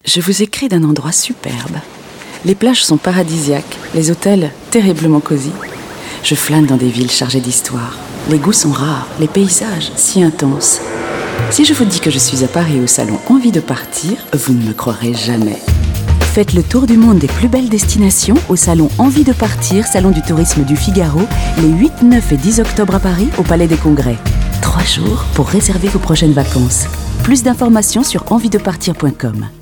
Je vous écris d'un endroit superbe. Les plages sont paradisiaques, les hôtels terriblement cosy. Je flâne dans des villes chargées d'histoire. Les goûts sont rares, les paysages si intenses. Si je vous dis que je suis à Paris au salon Envie de partir, vous ne me croirez jamais. Faites le tour du monde des plus belles destinations au salon Envie de partir, salon du tourisme du Figaro, les 8, 9 et 10 octobre à Paris, au Palais des Congrès. 3 jours pour réserver vos prochaines vacances. Plus d'informations sur envidepartir.com.